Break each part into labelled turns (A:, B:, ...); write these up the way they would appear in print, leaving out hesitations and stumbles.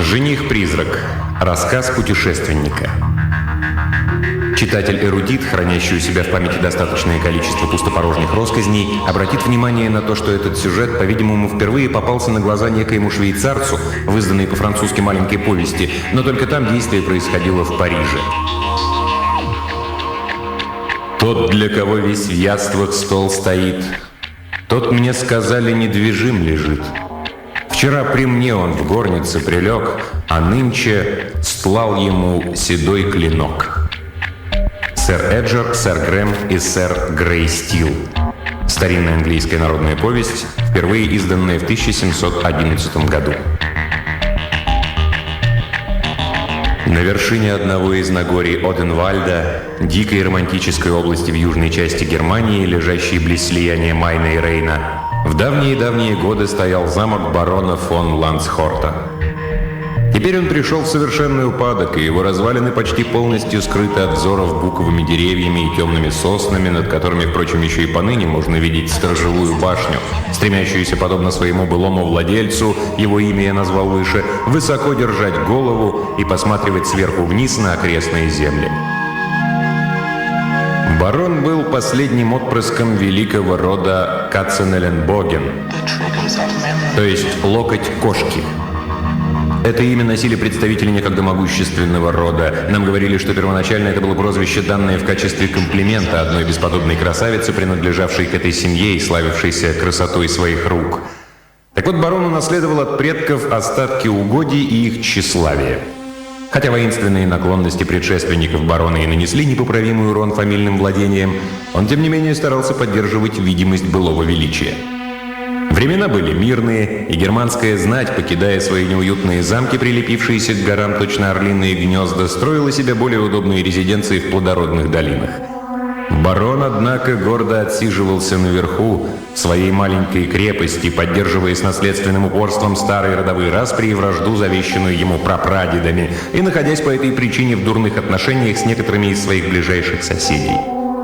A: Жених-призрак. Рассказ путешественника. Читатель-эрудит, хранящий у себя в памяти достаточное количество пустопорожних россказней, обратит внимание на то, что этот сюжет, по-видимому, впервые попался на глаза некоему швейцарцу в изданной по-французски маленькой повести, но только там действие происходило в Париже. «Тот, для кого весь в яствах стол стоит, тот, мне сказали, недвижим лежит. Вчера при мне он в горнице прилег, а нынче стлал ему седой клинок». Сэр Эджер, сэр Грэм и сэр Грей Стил. Старинная английская народная повесть, впервые изданная в 1711 году. На вершине одного из нагорий Оденвальда, дикой романтической области в южной части Германии, лежащей близ слияния Майна и Рейна, в давние-давние годы стоял замок барона фон Лансхорта. Теперь он пришел в совершенный упадок, и его развалины почти полностью скрыты от взоров буковыми деревьями и темными соснами, над которыми, впрочем, еще и поныне можно видеть сторожевую башню, стремящуюся, подобно своему былому владельцу, его имя я назвал выше, высоко держать голову и посматривать сверху вниз на окрестные земли. Барон был последним отпрыском великого рода Катценелленбоген, то есть локоть кошки. Это имя носили представители некогда могущественного рода. Нам говорили, что первоначально это было прозвище, данное в качестве комплимента одной бесподобной красавице, принадлежавшей к этой семье и славившейся красотой своих рук. Так вот, барон унаследовал от предков остатки угодий и их тщеславия. Хотя воинственные наклонности предшественников барона и нанесли непоправимый урон фамильным владениям, он, тем не менее, старался поддерживать видимость былого величия. Времена были мирные, и германская знать, покидая свои неуютные замки, прилепившиеся к горам точно орлиные гнезда, строила себе более удобные резиденции в плодородных долинах. Барон, однако, гордо отсиживался наверху своей маленькой крепости, поддерживая с наследственным упорством старые родовые распри и вражду, завещанную ему прапрадедами, и находясь по этой причине в дурных отношениях с некоторыми из своих ближайших соседей.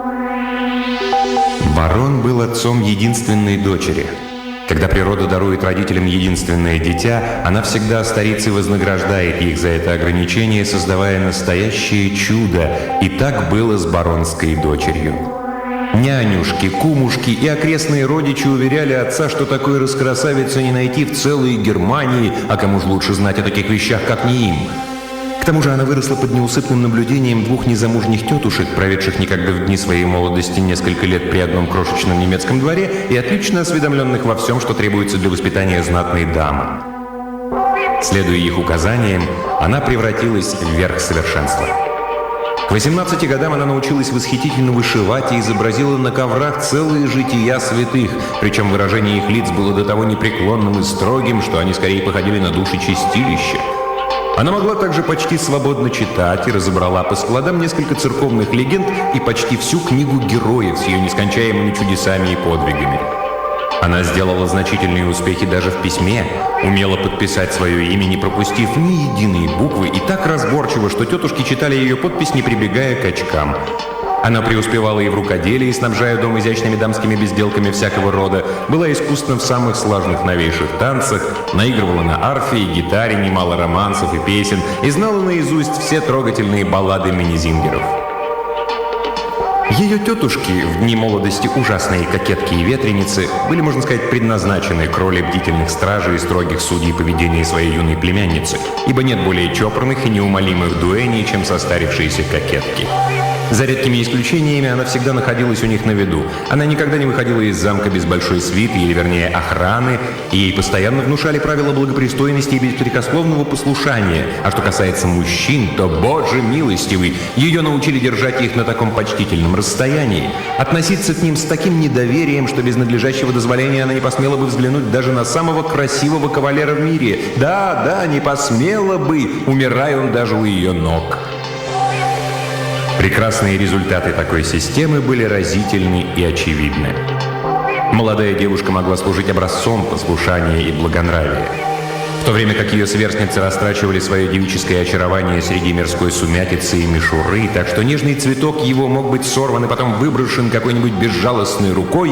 A: Барон был отцом единственной дочери. Когда природа дарует родителям единственное дитя, она всегда старится и вознаграждает их за это ограничение, создавая настоящее чудо. И так было с баронской дочерью. Нянюшки, кумушки и окрестные родичи уверяли отца, что такой раскрасавицы не найти в целой Германии, а кому же лучше знать о таких вещах, как не им. К тому же она выросла под неусыпным наблюдением двух незамужних тетушек, проведших некогда в дни своей молодости несколько лет при одном крошечном немецком дворе и отлично осведомленных во всем, что требуется для воспитания знатной дамы. Следуя их указаниям, она превратилась в верх совершенства. К 18 годам она научилась восхитительно вышивать и изобразила на коврах целые жития святых, причем выражение их лиц было до того непреклонным и строгим, что они скорее походили на души чистилища. Она могла также почти свободно читать и разобрала по складам несколько церковных легенд и почти всю книгу героев с ее нескончаемыми чудесами и подвигами. Она сделала значительные успехи даже в письме, умела подписать свое имя, не пропустив ни единой буквы, и так разборчиво, что тетушки читали ее подпись, не прибегая к очкам. Она преуспевала и в рукоделии, снабжая дом изящными дамскими безделками всякого рода, была искусна в самых слаженных новейших танцах, наигрывала на арфе и гитаре немало романсов и песен и знала наизусть все трогательные баллады Миннезингеров. Ее тетушки, в дни молодости ужасные кокетки и ветреницы, были, можно сказать, предназначены к роли бдительных стражей и строгих судей поведения своей юной племянницы, ибо нет более чопорных и неумолимых дуэней, чем состарившиеся кокетки. За редкими исключениями она всегда находилась у них на виду. Она никогда не выходила из замка без большой свиты, или вернее охраны, и ей постоянно внушали правила благопристойности и беспрекословного послушания. А что касается мужчин, то, Боже милостивый, ее научили держать их на таком почтительном расстоянии, относиться к ним с таким недоверием, что без надлежащего дозволения она не посмела бы взглянуть даже на самого красивого кавалера в мире. Да, не посмела бы, умирая он даже у ее ног. Прекрасные результаты такой системы были разительны и очевидны. Молодая девушка могла служить образцом послушания и благонравия. В то время как ее сверстницы растрачивали свое девическое очарование среди мирской сумятицы и мишуры, так что нежный цветок его мог быть сорван и потом выброшен какой-нибудь безжалостной рукой,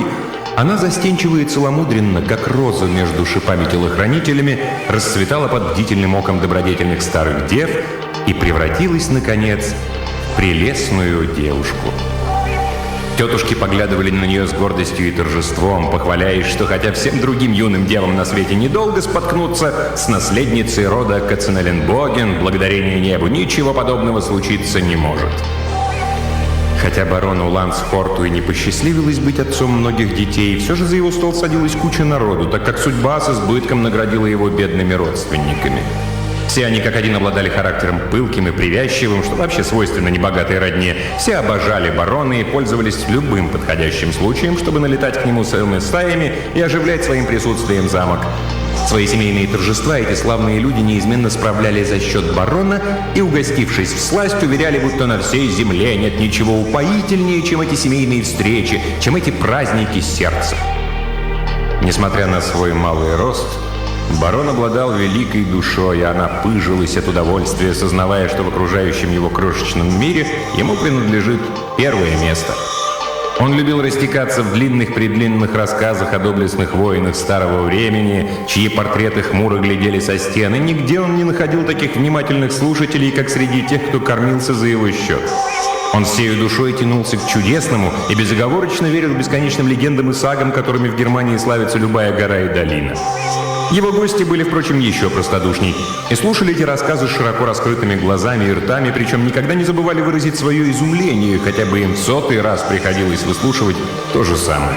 A: Она застенчиво и целомудренно, как роза между шипами-телохранителями, расцветала под бдительным оком добродетельных старых дев и превратилась, наконец, в прелестную девушку. Тетушки поглядывали на нее с гордостью и торжеством, похваляясь, что хотя всем другим юным девам на свете недолго споткнуться, с наследницей рода Каценеленбоген, благодарение небу, ничего подобного случиться не может. Хотя барону Лансхорту и не посчастливилось быть отцом многих детей, все же за его стол садилась куча народу, так как судьба с избытком наградила его бедными родственниками. Все они как один обладали характером пылким и привязчивым, что вообще свойственно небогатой родне. Все обожали барона и пользовались любым подходящим случаем, чтобы налетать к нему целыми стаями и оживлять своим присутствием замок. Свои семейные торжества эти славные люди неизменно справляли за счет барона и, угостившись всласть, уверяли, будто на всей земле нет ничего упоительнее, чем эти семейные встречи, чем эти праздники сердца. Несмотря на свой малый рост, барон обладал великой душой, и она пыжилась от удовольствия, сознавая, что в окружающем его крошечном мире ему принадлежит первое место. Он любил растекаться в длинных-предлинных рассказах о доблестных воинах старого времени, чьи портреты хмуро глядели со стен, и нигде он не находил таких внимательных слушателей, как среди тех, кто кормился за его счет. Он всею душой тянулся к чудесному и безоговорочно верил бесконечным легендам и сагам, которыми в Германии славится любая гора и долина. Его гости были, впрочем, еще простодушней и слушали эти рассказы с широко раскрытыми глазами и ртами, причем никогда не забывали выразить свое изумление, хотя бы им в 100-й раз приходилось выслушивать то же самое.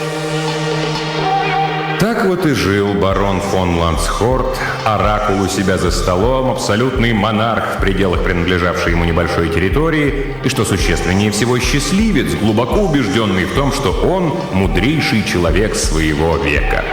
A: Так вот и жил барон фон Лансхорт, оракул у себя за столом, абсолютный монарх в пределах принадлежавшей ему небольшой территории, и, что существеннее всего, счастливец, глубоко убежденный в том, что он мудрейший человек своего века.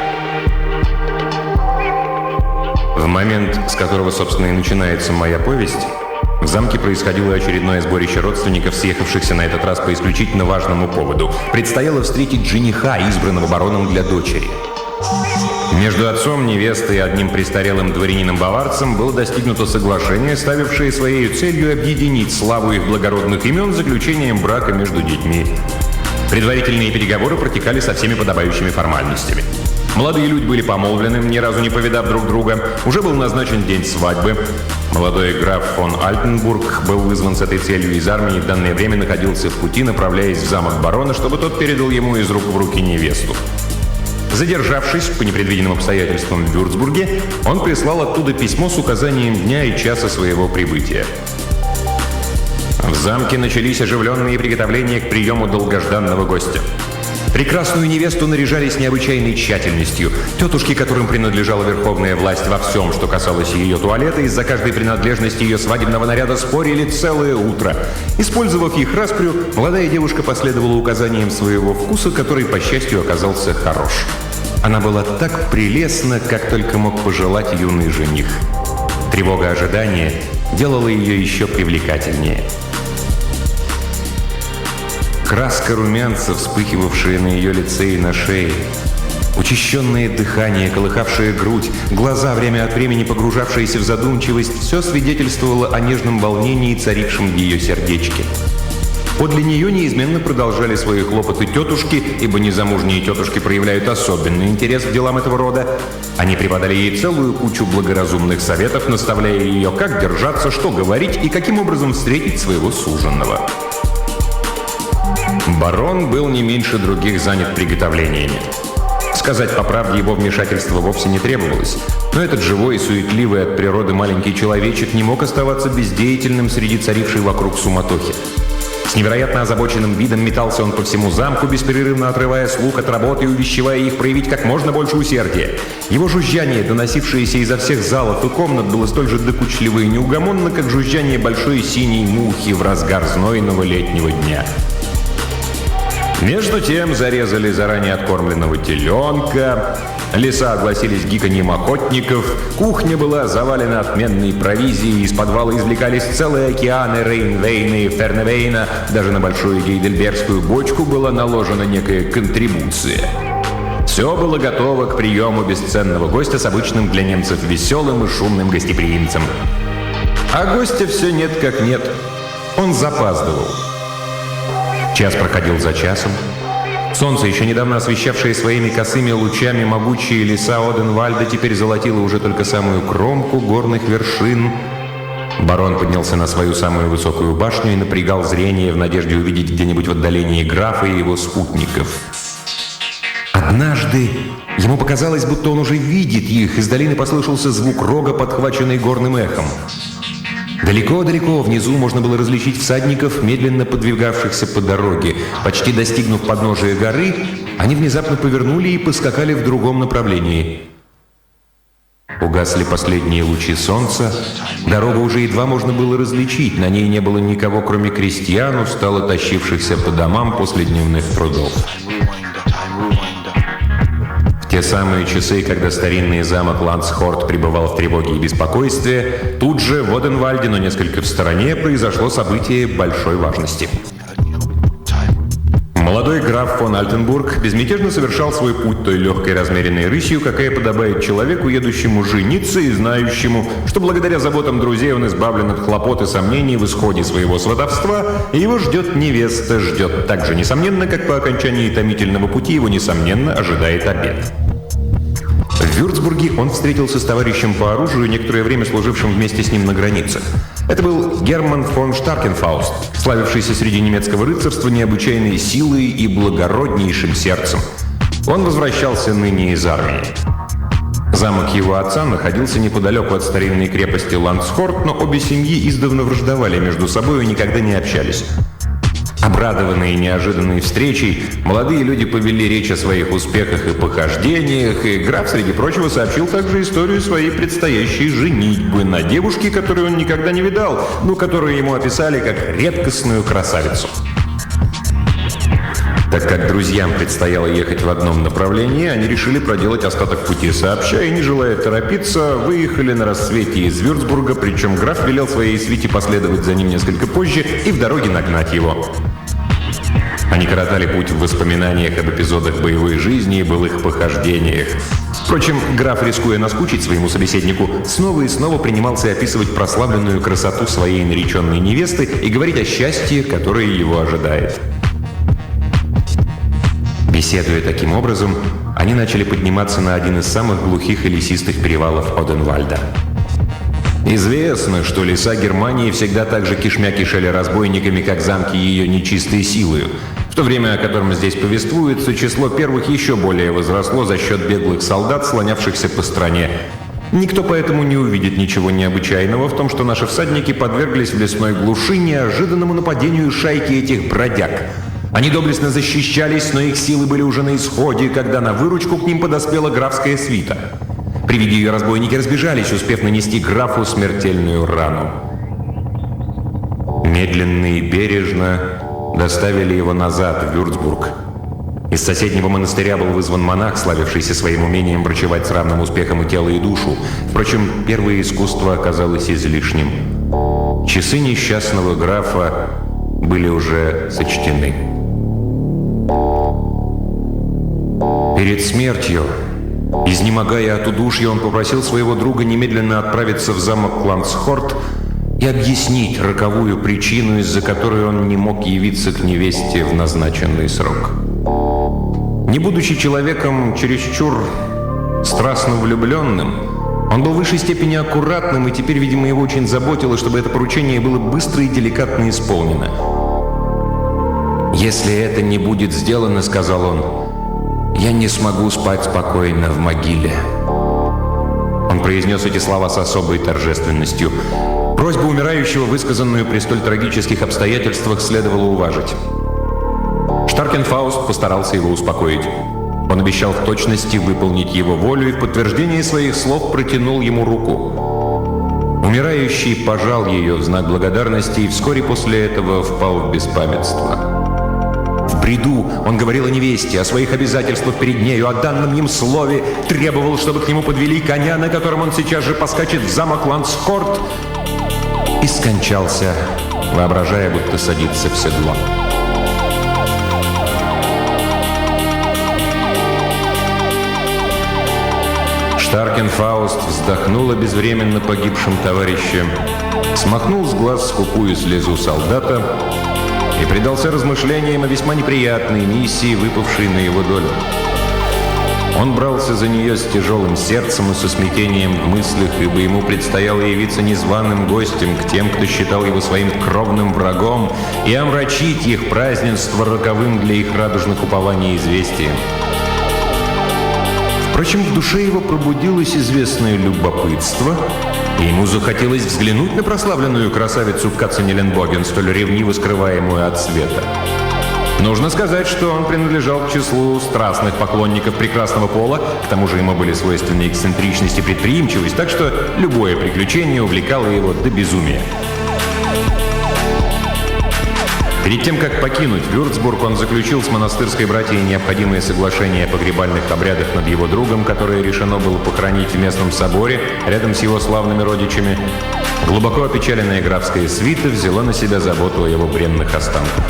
A: В момент, с которого, собственно, и начинается моя повесть, в замке происходило очередное сборище родственников, съехавшихся на этот раз по исключительно важному поводу. Предстояло встретить жениха, избранного бароном для дочери. Между отцом невесты и одним престарелым дворянином-баварцем было достигнуто соглашение, ставившее своей целью объединить славу их благородных имен заключением брака между детьми. Предварительные переговоры протекали со всеми подобающими формальностями. Молодые люди были помолвлены, ни разу не повидав друг друга. Уже был назначен день свадьбы. Молодой граф фон Альтенбург был вызван с этой целью из армии и в данное время находился в пути, направляясь в замок барона, чтобы тот передал ему из рук в руки невесту. Задержавшись по непредвиденным обстоятельствам в Вюрцбурге, он прислал оттуда письмо с указанием дня и часа своего прибытия. В замке начались оживленные приготовления к приему долгожданного гостя. Прекрасную невесту наряжали с необычайной тщательностью. Тетушки, которым принадлежала верховная власть во всем, что касалось ее туалета, из-за каждой принадлежности ее свадебного наряда спорили целое утро. Использовав их распрю, молодая девушка последовала указаниям своего вкуса, который, по счастью, оказался хорош. Она была так прелестна, как только мог пожелать юный жених. Тревога ожидания делала ее еще привлекательнее. Краска румянца, вспыхивавшая на ее лице и на шее, учащенное дыхание, колыхавшая грудь, глаза, время от времени погружавшиеся в задумчивость, все свидетельствовало о нежном волнении, царившем в ее сердечке. Подле нее неизменно продолжали свои хлопоты тетушки, ибо незамужние тетушки проявляют особенный интерес к делам этого рода. Они преподали ей целую кучу благоразумных советов, наставляя ее, как держаться, что говорить и каким образом встретить своего суженого. Барон был не меньше других занят приготовлениями. Сказать по правде, его вмешательство вовсе не требовалось, но этот живой и суетливый от природы маленький человечек не мог оставаться бездеятельным среди царившей вокруг суматохи. С невероятно озабоченным видом метался он по всему замку, беспрерывно отрывая слух от работы и увещевая их проявить как можно больше усердия. Его жужжание, доносившееся изо всех залов и комнат, было столь же докучливо и неугомонно, как жужжание большой синей мухи в разгар знойного летнего дня. Между тем зарезали заранее откормленного теленка, леса огласились гиканьем охотников, кухня была завалена отменной провизией, из подвала извлекались целые океаны Рейнвейна и Ферневейна, даже на большую гейдельбергскую бочку была наложена некая контрибуция. Все было готово к приему бесценного гостя с обычным для немцев веселым и шумным гостеприимцем. А гостя все нет как нет. Он запаздывал. Час проходил за часом. Солнце, еще недавно освещавшее своими косыми лучами могучие леса Оденвальда, теперь золотило уже только самую кромку горных вершин. Барон поднялся на свою самую высокую башню и напрягал зрение в надежде увидеть где-нибудь в отдалении графа и его спутников. Однажды ему показалось, будто он уже видит их. Из долины послышался звук рога, подхваченный горным эхом. Далеко-далеко внизу можно было различить всадников, медленно подвигавшихся по дороге. Почти достигнув подножия горы, они внезапно повернули и поскакали в другом направлении. Угасли последние лучи солнца. Дорогу уже едва можно было различить. На ней не было никого, кроме крестьян, устало тащившихся по домам после дневных трудов. В те самые часы, когда старинный замок Ландсхорт пребывал в тревоге и беспокойстве, тут же в Оденвальде, но несколько в стороне, произошло событие большой важности. Молодой граф фон Альтенбург безмятежно совершал свой путь той легкой размеренной рысью, какая подобает человеку, едущему жениться и знающему, что благодаря заботам друзей он избавлен от хлопот и сомнений в исходе своего сватовства, и его ждет невеста, ждет так же несомненно, как по окончании томительного пути его несомненно ожидает обед. В Вюрцбурге он встретился с товарищем по оружию, некоторое время служившим вместе с ним на границах. Это был Герман фон Штаркенфауст, славившийся среди немецкого рыцарства необычайной силой и благороднейшим сердцем. Он возвращался ныне из армии. Замок его отца находился неподалеку от старинной крепости Ландсхорт, но обе семьи издавна враждовали между собой и никогда не общались. Обрадованные неожиданной встречей, молодые люди повели речь о своих успехах и похождениях, и граф, среди прочего, сообщил также историю своей предстоящей женитьбы на девушке, которую он никогда не видал, но которую ему описали как редкостную красавицу. Так как друзьям предстояло ехать в одном направлении, они решили проделать остаток пути сообща и, не желая торопиться, выехали на рассвете из Вюрцбурга, причем граф велел своей свите последовать за ним несколько позже и в дороге нагнать его. Они коротали путь в воспоминаниях об эпизодах боевой жизни и былых похождениях. Впрочем, граф, рискуя наскучить своему собеседнику, снова и снова принимался описывать прославленную красоту своей нареченной невесты и говорить о счастье, которое его ожидает. Беседуя таким образом, они начали подниматься на один из самых глухих и лесистых перевалов Оденвальда. Известно, что леса Германии всегда так же кишмя кишели разбойниками, как замки ее нечистой силою. В то время, о котором здесь повествуется, число первых еще более возросло за счет беглых солдат, слонявшихся по стране. Никто поэтому не увидит ничего необычайного в том, что наши всадники подверглись в лесной глуши неожиданному нападению шайки этих бродяг. Они доблестно защищались, но их силы были уже на исходе, когда на выручку к ним подоспела графская свита. При виде ее разбойники разбежались, успев нанести графу смертельную рану. Медленно и бережно доставили его назад, в Вюрцбург. Из соседнего монастыря был вызван монах, славившийся своим умением врачевать с равным успехом и тело, и душу. Впрочем, первое искусство оказалось излишним. Часы несчастного графа были уже сочтены. Перед смертью, изнемогая от удушья, он попросил своего друга немедленно отправиться в замок Ландсхорт и объяснить роковую причину, из-за которой он не мог явиться к невесте в назначенный срок. Не будучи человеком чересчур страстно влюбленным, он был в высшей степени аккуратным, и теперь, видимо, его очень заботило, чтобы это поручение было быстро и деликатно исполнено. «Если это не будет сделано, — сказал он, — я не смогу спать спокойно в могиле». Он произнес эти слова с особой торжественностью. Просьбу умирающего, высказанную при столь трагических обстоятельствах, следовало уважить. Штаркенфауст постарался его успокоить. Он обещал в точности выполнить его волю и в подтверждение своих слов протянул ему руку. Умирающий пожал ее в знак благодарности и вскоре после этого впал в беспамятство. В бреду он говорил о невесте, о своих обязательствах перед нею, о данном им слове, требовал, чтобы к нему подвели коня, на котором он сейчас же поскачет в замок Ландсхорт, и скончался, воображая, будто садится в седло. Штаркенфауст вздохнул о безвременно погибшем товарище, смахнул с глаз скупую слезу солдата и предался размышлениям о весьма неприятной миссии, выпавшей на его долю. Он брался за нее с тяжелым сердцем и со смятением в мыслях, ибо ему предстояло явиться незваным гостем к тем, кто считал его своим кровным врагом, и омрачить их празднество роковым для их радужных упований известием. Впрочем, в душе его пробудилось известное любопытство, и ему захотелось взглянуть на прославленную красавицу Каценеленбоген, столь ревниво скрываемую от света. Нужно сказать, что он принадлежал к числу страстных поклонников прекрасного пола, к тому же ему были свойственны эксцентричность и предприимчивость, так что любое приключение увлекало его до безумия. Перед тем, как покинуть Вюрцбург, он заключил с монастырской братьей необходимые соглашения о погребальных обрядах над его другом, которое решено было похоронить в местном соборе рядом с его славными родичами. Глубоко опечаленная графская свита взяла на себя заботу о его бренных останках.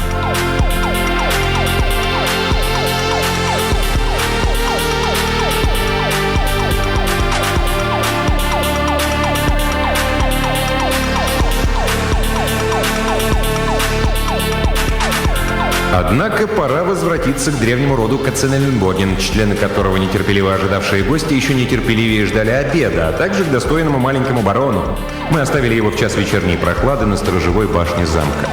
A: Однако пора возвратиться к древнему роду Каценеленбоген, члены которого, нетерпеливо ожидавшие гости, еще нетерпеливее ждали обеда, а также к достойному маленькому барону. Мы оставили его в час вечерней прохлады на сторожевой башне замка.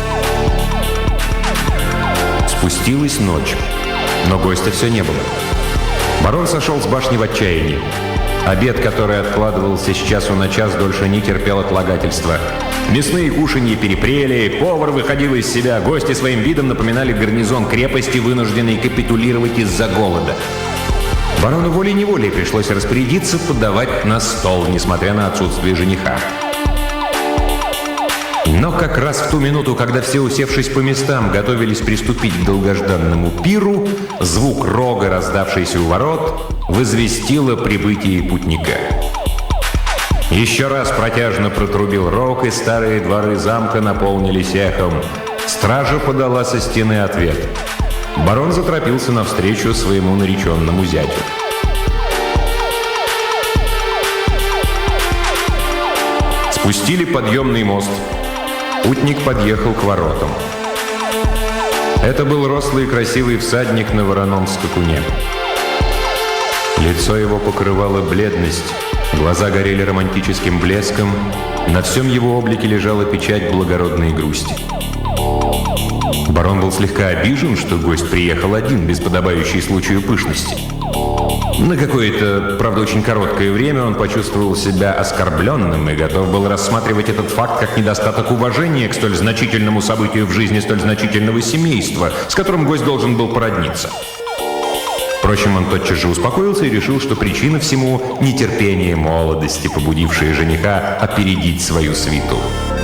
A: Спустилась ночь, но гостя все не было. Барон сошел с башни в отчаянии. Обед, который откладывался с часу на час, дольше не терпел отлагательства. Мясные кушанья перепрели, повар выходил из себя, гости своим видом напоминали гарнизон крепости, вынужденный капитулировать из-за голода. Барону волей-неволей пришлось распорядиться подавать на стол, несмотря на отсутствие жениха. Но как раз в ту минуту, когда все, усевшись по местам, готовились приступить к долгожданному пиру, звук рога, раздавшийся у ворот, возвестил о прибытии путника. Еще раз протяжно протрубил рог, и старые дворы замка наполнились эхом. Стража подала со стены ответ. Барон заторопился навстречу своему нареченному зятю. Спустили подъемный мост. Путник подъехал к воротам. Это был рослый и красивый всадник на вороном скакуне. Лицо его покрывало бледность, глаза горели романтическим блеском, на всем его облике лежала печать благородной грусти. Барон был слегка обижен, что гость приехал один, без подобающей случаю пышности. На какое-то, правда, очень короткое время он почувствовал себя оскорбленным и готов был рассматривать этот факт как недостаток уважения к столь значительному событию в жизни столь значительного семейства, с которым гость должен был породниться. Впрочем, он тотчас же успокоился и решил, что причина всему – нетерпение молодости, побудившее жениха опередить свою свиту.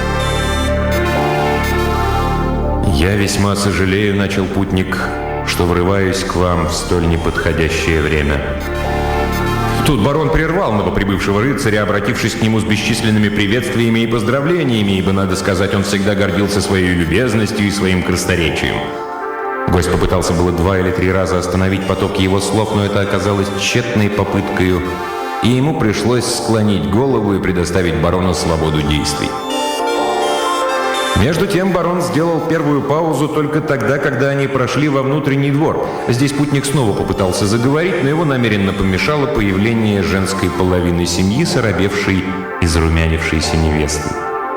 A: «Я весьма сожалею, — начал путник, — что врываюсь к вам в столь неподходящее время». Тут барон прервал новоприбывшего рыцаря, обратившись к нему с бесчисленными приветствиями и поздравлениями, ибо, надо сказать, он всегда гордился своей любезностью и своим красноречием. Гость попытался было 2 или 3 раза остановить поток его слов, но это оказалось тщетной попыткою, и ему пришлось склонить голову и предоставить барону свободу действий. Между тем барон сделал первую паузу только тогда, когда они прошли во внутренний двор. Здесь путник снова попытался заговорить, но его намеренно помешало появление женской половины семьи с оробевшей и зарумянившейся невестой.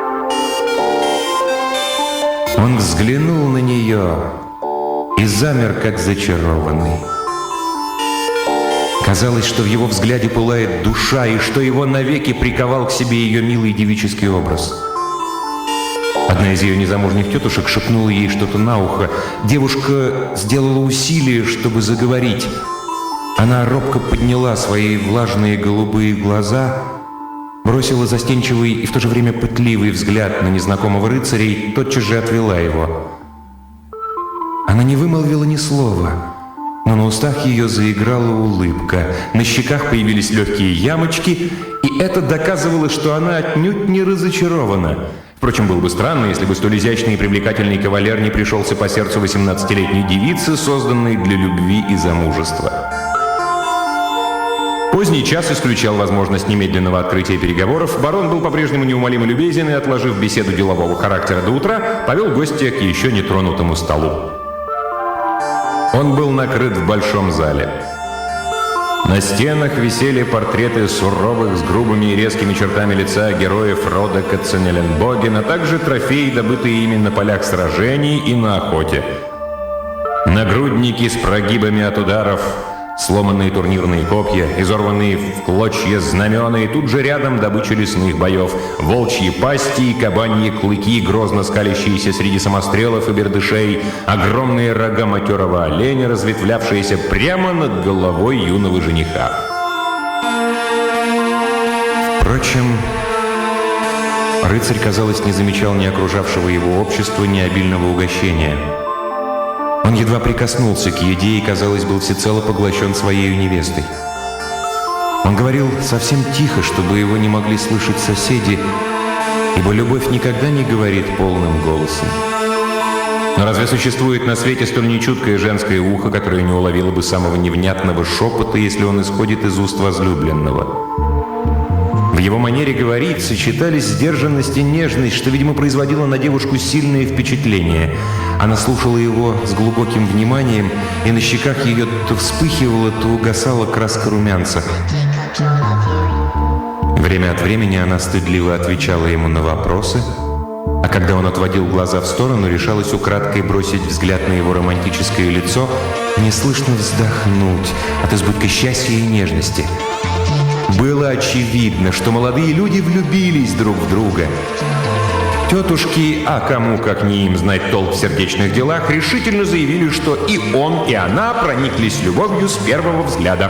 A: Он взглянул на нее и замер, как зачарованный. Казалось, что в его взгляде пылает душа, и что его навеки приковал к себе ее милый девический образ. Одна из ее незамужних тетушек шепнула ей что-то на ухо. Девушка сделала усилие, чтобы заговорить. Она робко подняла свои влажные голубые глаза, бросила застенчивый и в то же время пытливый взгляд на незнакомого рыцаря и тотчас же отвела его. Она не вымолвила ни слова, но на устах ее заиграла улыбка, на щеках появились легкие ямочки, и это доказывало, что она отнюдь не разочарована. Впрочем, было бы странно, если бы столь изящный и привлекательный кавалер не пришелся по сердцу 18-летней девицы, созданной для любви и замужества. Поздний час исключал возможность немедленного открытия переговоров. Барон был по-прежнему неумолимо любезен и, отложив беседу делового характера до утра, повел гостя к еще нетронутому столу. Он был накрыт в большом зале. На стенах висели портреты суровых, с грубыми и резкими чертами лица героев рода Каценеленбоген, а также трофеи, добытые ими на полях сражений и на охоте. Нагрудники с прогибами от ударов, сломанные турнирные копья, изорванные в клочья знамена, и тут же рядом добыча лесных боев, волчьи пасти и кабаньи клыки, грозно скалящиеся среди самострелов и бердышей, огромные рога матерого оленя, разветвлявшиеся прямо над головой юного жениха. Впрочем, рыцарь, казалось, не замечал ни окружавшего его общества, ни обильного угощения. Он едва прикоснулся к еде и, казалось, был всецело поглощен своей невестой. Он говорил совсем тихо, чтобы его не могли слышать соседи, ибо любовь никогда не говорит полным голосом. Но разве существует на свете столь нечуткое женское ухо, которое не уловило бы самого невнятного шепота, если он исходит из уст возлюбленного? В его манере говорить сочетались сдержанность и нежность, что, видимо, производило на девушку сильное впечатление. Она слушала его с глубоким вниманием, и на щеках ее то вспыхивала, то угасала краска румянца. Время от времени она стыдливо отвечала ему на вопросы, а когда он отводил глаза в сторону, решалась украдкой бросить взгляд на его романтическое лицо и неслышно вздохнуть от избытка счастья и нежности. Было очевидно, что молодые люди влюбились друг в друга. Тетушки, а кому как не им знать толк в сердечных делах, решительно заявили, что и он, и она прониклись любовью с первого взгляда.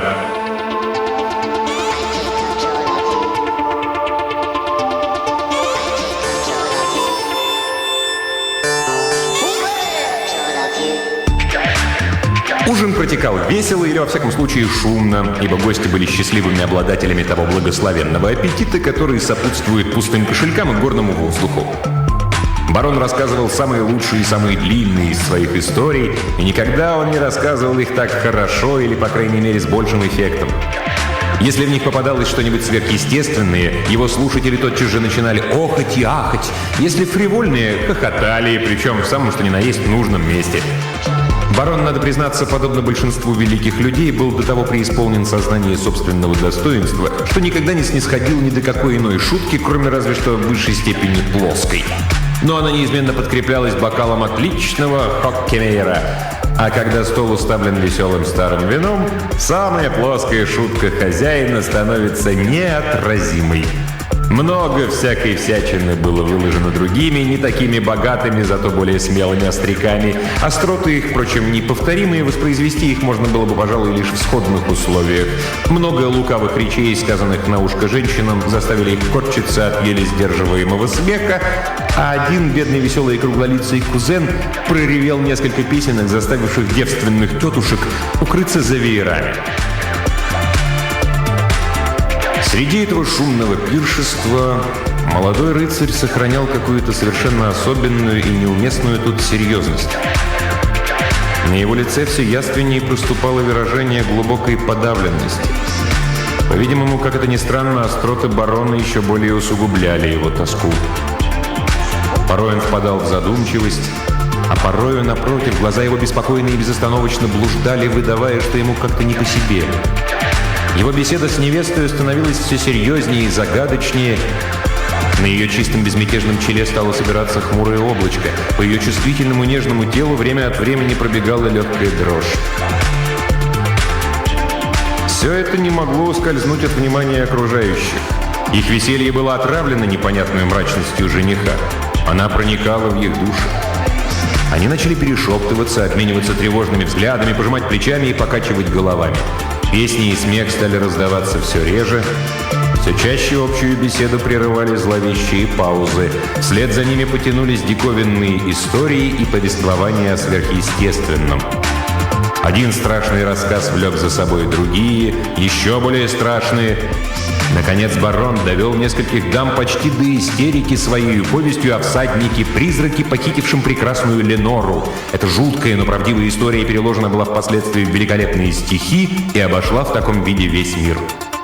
A: Ужин протекал весело или, во всяком случае, шумно, ибо гости были счастливыми обладателями того благословенного аппетита, который сопутствует пустым кошелькам и горному воздуху. Барон рассказывал самые лучшие и самые длинные из своих историй, и никогда он не рассказывал их так хорошо или, по крайней мере, с большим эффектом. Если в них попадалось что-нибудь сверхъестественное, его слушатели тотчас же начинали охать и ахать. Если фривольные, хохотали, причем в самом что ни на есть нужном месте. Барон, надо признаться, подобно большинству великих людей, был до того преисполнен сознания собственного достоинства, что никогда не снисходил ни до какой иной шутки, кроме разве что в высшей степени плоской. Но она неизменно подкреплялась бокалом отличного хоккемейра. А когда стол уставлен веселым старым вином, самая плоская шутка хозяина становится неотразимой. Много всякой всячины было выложено другими, не такими богатыми, зато более смелыми остряками. Остроты их, впрочем, неповторимые, воспроизвести их можно было бы, пожалуй, лишь в сходных условиях. Много лукавых речей, сказанных на ушко женщинам, заставили их корчиться от еле сдерживаемого смеха, а один бедный веселый круглолицый кузен проревел несколько песенок, заставивших девственных тетушек укрыться за веерами. Среди этого шумного пиршества молодой рыцарь сохранял какую-то совершенно особенную и неуместную тут серьезность. На его лице все явственнее проступало выражение глубокой подавленности. По-видимому, как это ни странно, остроты барона еще более усугубляли его тоску. Порой он впадал в задумчивость, а порою, напротив, глаза его беспокойно и безостановочно блуждали, выдавая, что ему как-то не по себе. Его беседа с невестой становилась все серьезнее и загадочнее. На ее чистом безмятежном челе стало собираться хмурое облачко. По ее чувствительному нежному телу время от времени пробегала легкая дрожь. Все это не могло ускользнуть от внимания окружающих. Их веселье было отравлено непонятной мрачностью жениха. Она проникала в их души. Они начали перешептываться, обмениваться тревожными взглядами, пожимать плечами и покачивать головами. Песни и смех стали раздаваться все реже. Все чаще общую беседу прерывали зловещие паузы. Вслед за ними потянулись диковинные истории и повествования о сверхъестественном. Один страшный рассказ влек за собой другие, еще более страшные. Наконец барон довел нескольких дам почти до истерики своей повестью о всаднике-призраке, похитившем прекрасную Ленору. Эта жуткая, но правдивая история переложена была впоследствии в великолепные стихи и обошла в таком виде весь мир.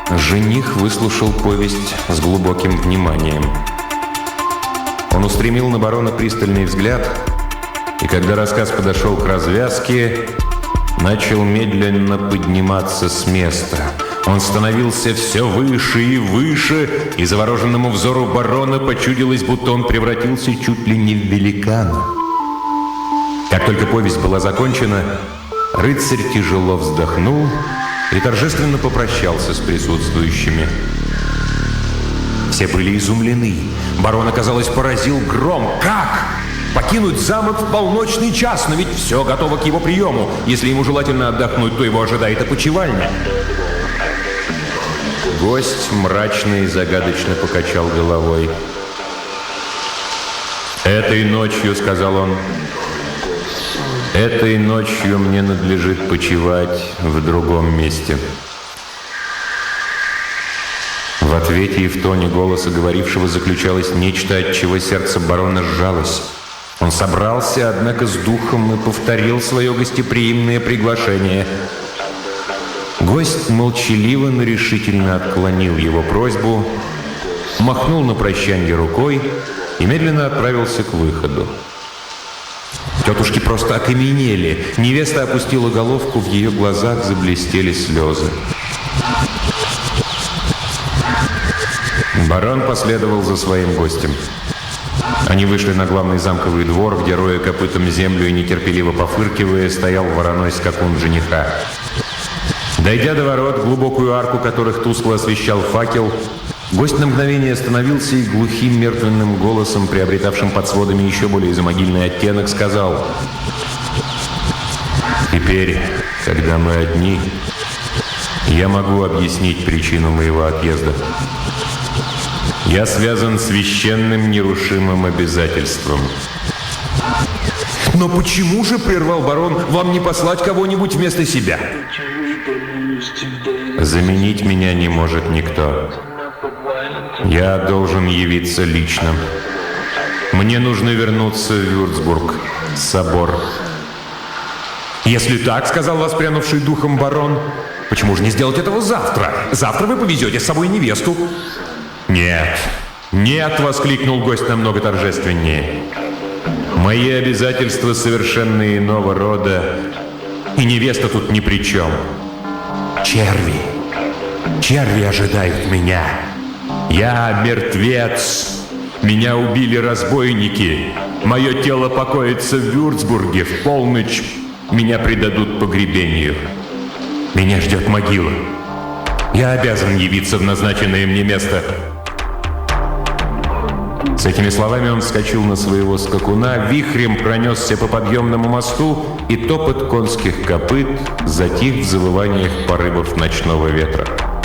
A: Жених выслушал повесть с глубоким вниманием. Он устремил на барона пристальный взгляд, и когда рассказ подошел к развязке, начал медленно подниматься с места. Он становился все выше и выше, и завороженному взору барона почудилось, будто он превратился чуть ли не в великана. Как только повесть была закончена, рыцарь тяжело вздохнул и торжественно попрощался с присутствующими. Все были изумлены. Барона, казалось, поразил гром. Как? Покинуть замок в полночный час, но ведь все готово к его приему. Если ему желательно отдохнуть, то его ожидает опочивальня. Гость мрачно и загадочно покачал головой. «Этой ночью, — сказал он, — этой ночью мне надлежит почивать в другом месте». В ответе и в тоне голоса говорившего заключалось нечто, от чего сердце барона сжалось. Он собрался, однако, с духом и повторил свое гостеприимное приглашение. Гость молчаливо, но решительно отклонил его просьбу, махнул на прощанье рукой и медленно отправился к выходу. Тетушки просто окаменели. Невеста опустила головку, в ее глазах заблестели слезы. Барон последовал за своим гостем. Они вышли на главный замковый двор, где, роя копытом землю и нетерпеливо пофыркивая, стоял вороной скакун жениха. Дойдя до ворот, глубокую арку которых тускло освещал факел, гость на мгновение остановился и глухим мертвенным голосом, приобретавшим под сводами еще более замогильный оттенок, сказал: «Теперь, когда мы одни, я могу объяснить причину моего отъезда. Я связан с священным нерушимым обязательством». «Но почему же, — прервал барон, — вам не послать кого-нибудь вместо себя?» «Заменить меня не может никто. Я должен явиться лично. Мне нужно вернуться в Вюрцбург, собор». «Если так, — сказал воспрянувший духом барон, — почему же не сделать этого завтра? Завтра вы повезете с собой невесту». «Нет, нет! — воскликнул гость намного торжественнее. Мои обязательства совершенно иного рода, и невеста тут ни при чем. Черви! Черви ожидают меня! Я мертвец! Меня убили разбойники! Мое тело покоится в Вюрцбурге. В полночь меня предадут погребению. Меня ждет могила. Я обязан явиться в назначенное мне место». С этими словами он вскочил на своего скакуна, вихрем пронесся по подъемному мосту, и топот конских копыт затих в завываниях порывов ночного ветра.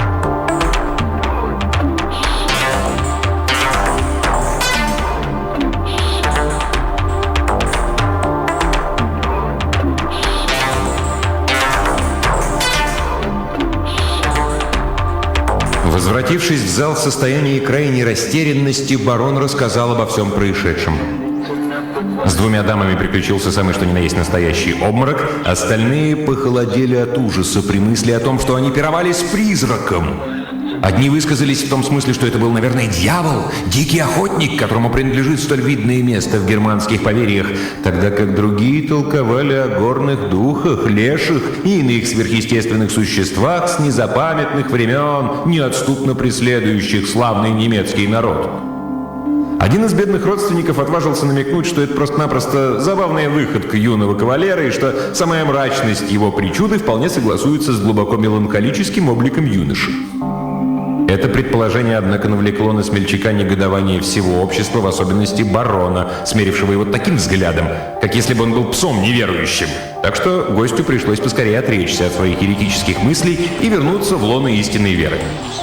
A: Возвратившись в зал в состоянии крайней растерянности, барон рассказал обо всем происшедшем. С двумя дамами приключился самый что ни на есть настоящий обморок, остальные похолодели от ужаса при мысли о том, что они пировали с призраком. Одни высказались в том смысле, что это был, наверное, дьявол, дикий охотник, которому принадлежит столь видное место в германских поверьях, тогда как другие толковали о горных духах, леших и иных сверхъестественных существах с незапамятных времен, неотступно преследующих славный немецкий народ. Один из бедных родственников отважился намекнуть, что это просто-напросто забавная выходка юного кавалера, и что самая мрачность его причуды вполне согласуется с глубоко меланхолическим обликом юноши. Это предположение, однако, навлекло на смельчака негодование всего общества, в особенности барона, смерившего его таким взглядом, как если бы он был псом неверующим. Так что гостю пришлось поскорее отречься от своих еретических мыслей и вернуться в лоно истинной веры.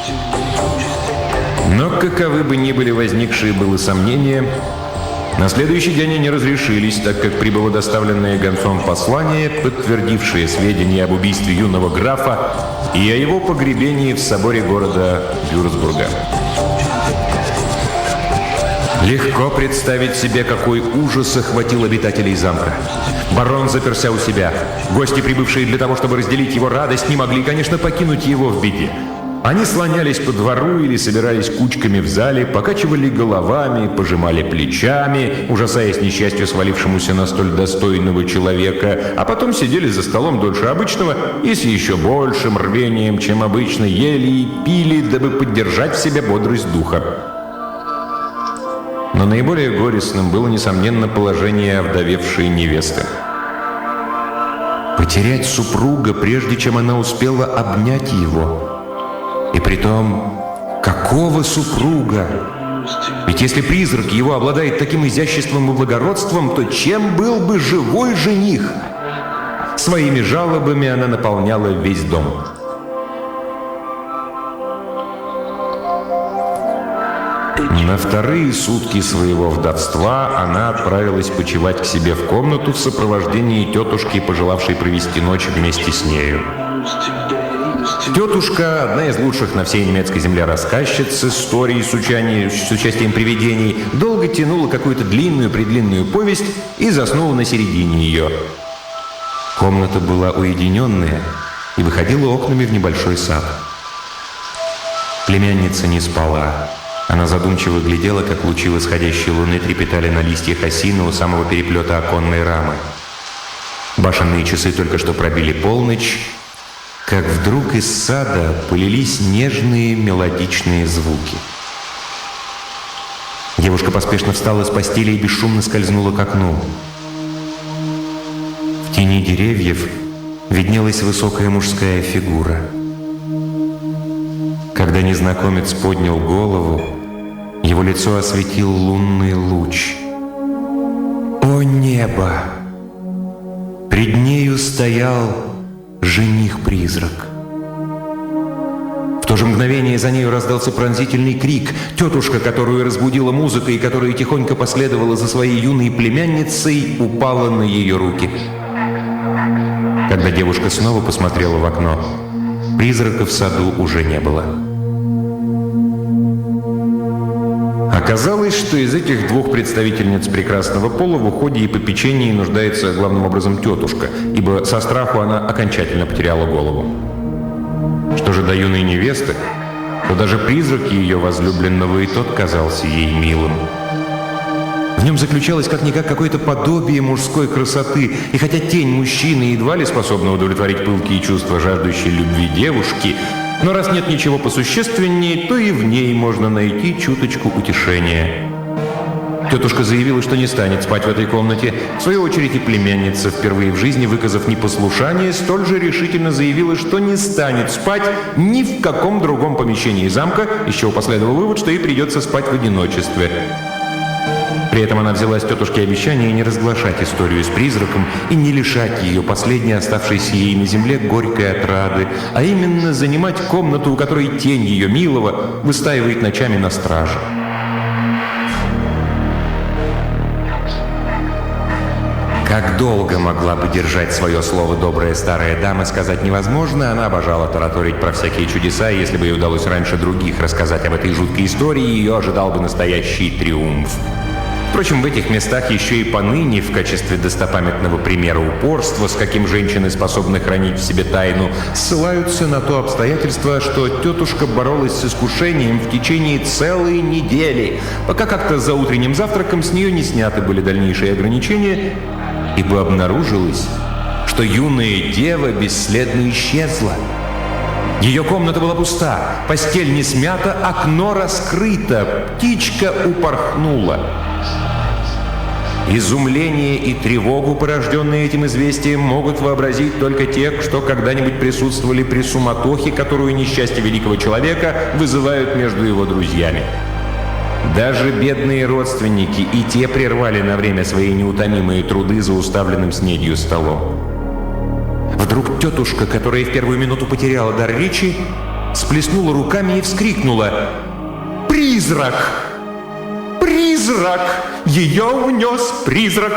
A: Но каковы бы ни были возникшие было сомнения, на следующий день они разрешились, так как прибыло доставленное гонцом послание, подтвердившее сведения об убийстве юного графа и о его погребении в соборе города Вюрцбурга. Легко представить себе, какой ужас охватил обитателей замка. Барон заперся у себя. Гости, прибывшие для того, чтобы разделить его радость, не могли, конечно, покинуть его в беде. Они слонялись по двору или собирались кучками в зале, покачивали головами, пожимали плечами, ужасаясь несчастью, свалившемуся на столь достойного человека, а потом сидели за столом дольше обычного и с еще большим рвением, чем обычно, ели и пили, дабы поддержать в себе бодрость духа. Но наиболее горестным было, несомненно, положение овдовевшей невесты. Потерять супруга, прежде чем она успела обнять его. И притом, какого супруга? Ведь если призрак его обладает таким изяществом и благородством, то чем был бы живой жених? Своими жалобами она наполняла весь дом. На вторые сутки своего вдовства она отправилась почивать к себе в комнату в сопровождении тетушки, пожелавшей провести ночь вместе с нею. Тетушка, одна из лучших на всей немецкой земле рассказчиц историй с участием привидений, долго тянула какую-то длинную-предлинную повесть и заснула на середине ее. Комната была уединенная и выходила окнами в небольшой сад. Племянница не спала. Она задумчиво глядела, как лучи восходящей луны трепетали на листьях осины у самого переплета оконной рамы. Башенные часы только что пробили полночь, как вдруг из сада полились нежные мелодичные звуки. Девушка поспешно встала с постели и бесшумно скользнула к окну. В тени деревьев виднелась высокая мужская фигура. Когда незнакомец поднял голову, его лицо осветил лунный луч. О небо! Пред нею стоял жених-призрак. В то же мгновение за нею раздался пронзительный крик. Тетушка, которую разбудила музыка и которая тихонько последовала за своей юной племянницей, упала на ее руки. Когда девушка снова посмотрела в окно, призрака в саду уже не было. Оказалось, что из этих двух представительниц прекрасного пола в уходе и попечении нуждается главным образом тетушка, ибо со страху она окончательно потеряла голову. Что же до юной невесты, то даже призрак ее возлюбленного и тот казался ей милым. В нем заключалось как-никак какое-то подобие мужской красоты, и хотя тень мужчины едва ли способна удовлетворить пылкие чувства жаждущей любви девушки, но раз нет ничего посущественнее, то и в ней можно найти чуточку утешения. Тетушка заявила, что не станет спать в этой комнате. В свою очередь и племянница, впервые в жизни выказав непослушание, столь же решительно заявила, что не станет спать ни в каком другом помещении замка, из чего последовал вывод, что ей придется спать в одиночестве. При этом она взяла с тетушки обещание не разглашать историю с призраком и не лишать ее последней оставшейся ей на земле горькой отрады, а именно занимать комнату, у которой тень ее милого выстаивает ночами на страже. Как долго могла бы держать свое слово добрая старая дама, сказать невозможно. Она обожала тараторить про всякие чудеса, и если бы ей удалось раньше других рассказать об этой жуткой истории, ее ожидал бы настоящий триумф. Впрочем, в этих местах еще и поныне, в качестве достопамятного примера упорства, с каким женщины способны хранить в себе тайну, ссылаются на то обстоятельство, что тетушка боролась с искушением в течение целой недели, пока как-то за утренним завтраком с нее не сняты были дальнейшие ограничения, ибо обнаружилось, что юная дева бесследно исчезла. Ее комната была пуста, постель не смята, окно раскрыто, птичка упорхнула. Изумление и тревогу, порожденные этим известием, могут вообразить только те, что когда-нибудь присутствовали при суматохе, которую несчастье великого человека вызывают между его друзьями. Даже бедные родственники и те прервали на время свои неутомимые труды за уставленным снедью столом. Вдруг тетушка, которая в первую минуту потеряла дар речи, сплеснула руками и вскрикнула: «Призрак! Призрак! Ее унес призрак!»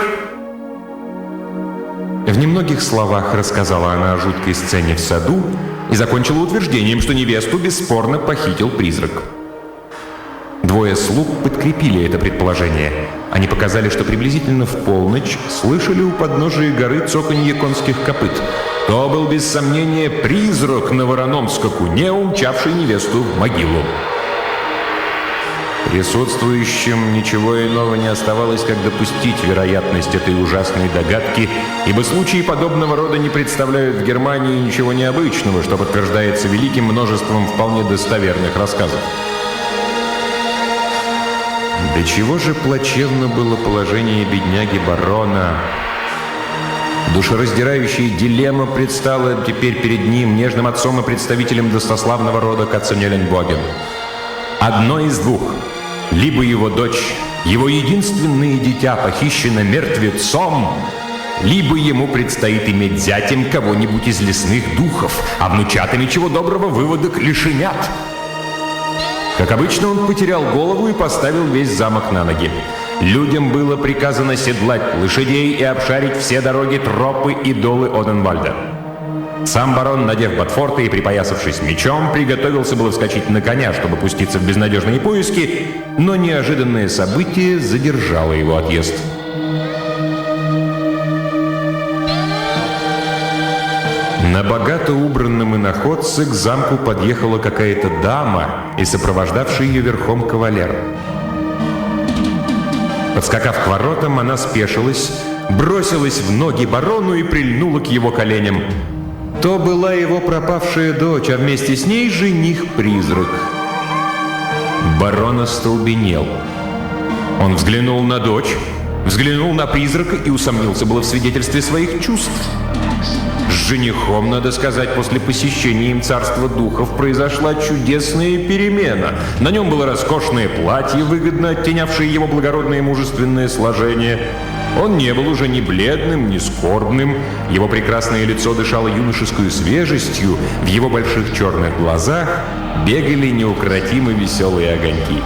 A: В немногих словах рассказала она о жуткой сцене в саду и закончила утверждением, что невесту бесспорно похитил призрак. Двое слуг подкрепили это предположение. Они показали, что приблизительно в полночь слышали у подножия горы цоканье конских копыт. То был, без сомнения, призрак на вороном скакуне, умчавший невесту в могилу. Присутствующим ничего иного не оставалось, как допустить вероятность этой ужасной догадки, ибо случаи подобного рода не представляют в Германии ничего необычного, что подтверждается великим множеством вполне достоверных рассказов. До чего же плачевно было положение бедняги барона. Душераздирающая дилемма предстала теперь перед ним, нежным отцом и представителем достославного рода Катценеленбоген. Одно из двух. Либо его дочь, его единственное дитя, похищено мертвецом, либо ему предстоит иметь зятем кого-нибудь из лесных духов, а внучатами чего доброго выводок лишенят. Как обычно, он потерял голову и поставил весь замок на ноги. Людям было приказано седлать лошадей и обшарить все дороги, тропы и долы Оденвальда. Сам барон, надев ботфорты и припоясавшись мечом, приготовился было вскочить на коня, чтобы пуститься в безнадежные поиски, но неожиданное событие задержало его отъезд. На богато убранном иноходце к замку подъехала какая-то дама и сопровождавший ее верхом кавалер. Подскакав к воротам, она спешилась, бросилась в ноги барону и прильнула к его коленям. То была его пропавшая дочь, а вместе с ней жених-призрак. Барон остолбенел. Он взглянул на дочь, взглянул на призрака и усомнился было в свидетельстве своих чувств. С женихом, надо сказать, после посещения им царства духов произошла чудесная перемена. На нем было роскошное платье, выгодно оттенявшее его благородное и мужественное сложение. Он не был уже ни бледным, ни скорбным. Его прекрасное лицо дышало юношескую свежестью. В его больших черных глазах бегали неукротимо веселые огоньки.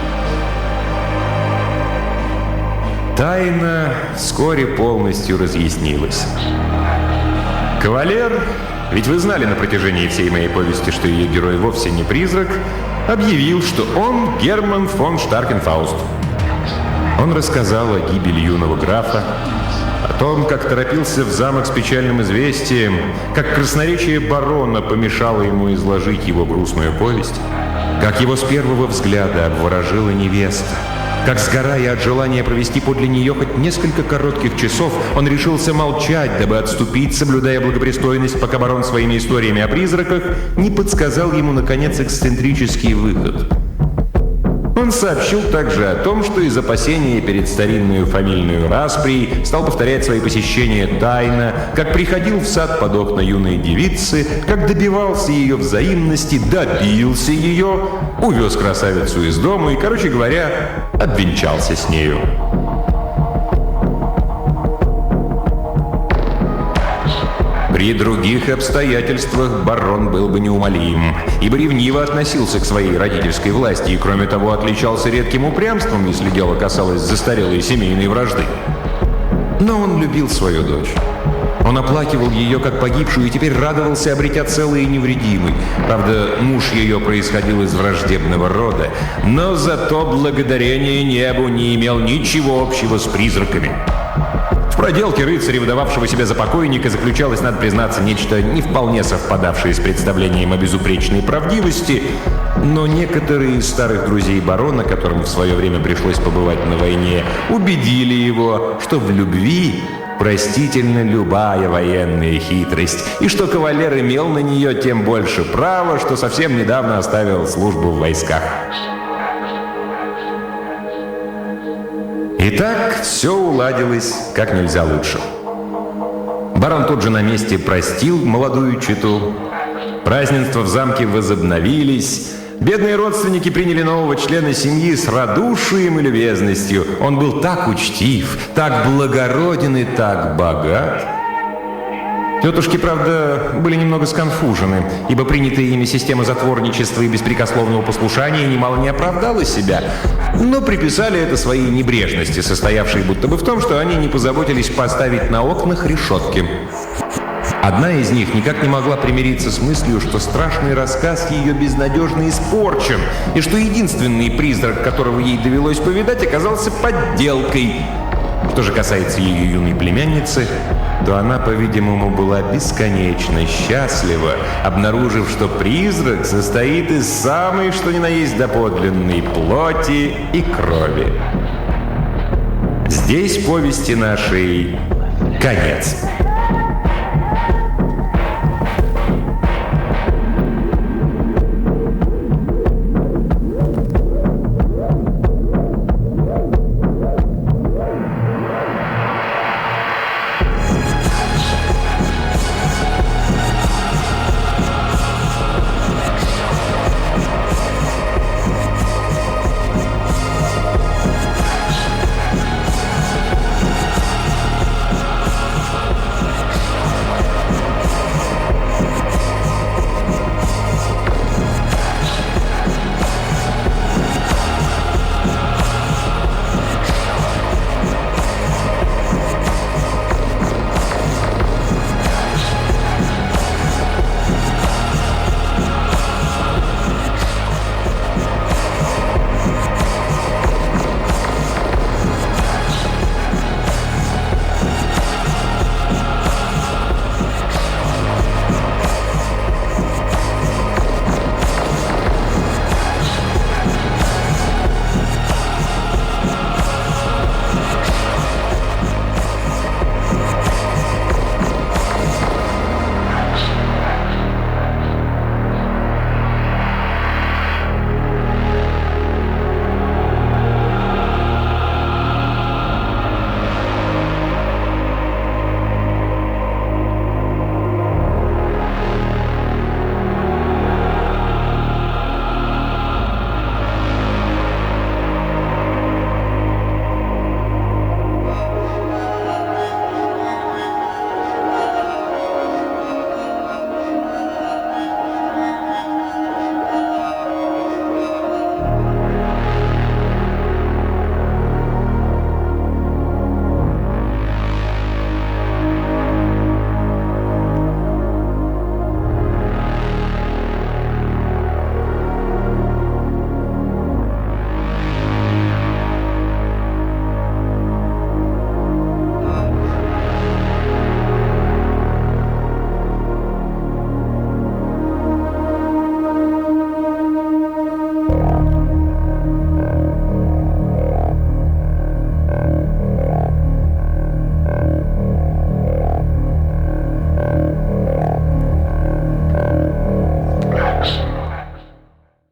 A: Тайна вскоре полностью разъяснилась. Кавалер, ведь вы знали на протяжении всей моей повести, что ее герой вовсе не призрак, объявил, что он Герман фон Штаркенфауст. Он рассказал о гибели юного графа, о том, как торопился в замок с печальным известием, как красноречие барона помешало ему изложить его грустную повесть, как его с первого взгляда обворожила невеста, как, сгорая от желания провести подле нее хоть несколько коротких часов, он решился молчать, дабы отступить, соблюдая благопристойность, пока барон своими историями о призраках не подсказал ему, наконец, эксцентрический выход. Он сообщил также о том, что из опасения перед старинную фамильную расприей стал повторять свои посещения тайно, как приходил в сад под окна юной девицы, как добивался ее взаимности, добился ее, увез красавицу из дома и, короче говоря, обвенчался с нею. При других обстоятельствах барон был бы неумолим, ибо ревниво относился к своей родительской власти и, кроме того, отличался редким упрямством, если дело касалось застарелой семейной вражды. Но он любил свою дочь. Он оплакивал ее как погибшую и теперь радовался, обретя целой и невредимой. Правда, муж ее происходил из враждебного рода, но зато благодарение небу не имел ничего общего с призраками. В проделке рыцаря, выдававшего себя за покойника, заключалось, надо признаться, нечто не вполне совпадавшее с представлением о безупречной правдивости, но некоторые из старых друзей барона, которым в свое время пришлось побывать на войне, убедили его, что в любви простительна любая военная хитрость, и что кавалер имел на нее тем больше права, что совсем недавно оставил службу в войсках. Итак, все уладилось как нельзя лучше. Барон тут же на месте простил молодую чету. Празднества в замке возобновились. Бедные родственники приняли нового члена семьи с радушием и любезностью. Он был так учтив, так благороден и так богат. Тетушки, правда, были немного сконфужены, ибо принятая ими система затворничества и беспрекословного послушания немало не оправдала себя, но приписали это своей небрежности, состоявшей будто бы в том, что они не позаботились поставить на окнах решетки. Одна из них никак не могла примириться с мыслью, что страшный рассказ ее безнадежно испорчен, и что единственный призрак, которого ей довелось повидать, оказался подделкой. Что же касается ее юной племянницы, то она, по-видимому, была бесконечно счастлива, обнаружив, что призрак состоит из самой, что ни на есть, доподлинной плоти и крови. Здесь повести нашей конец.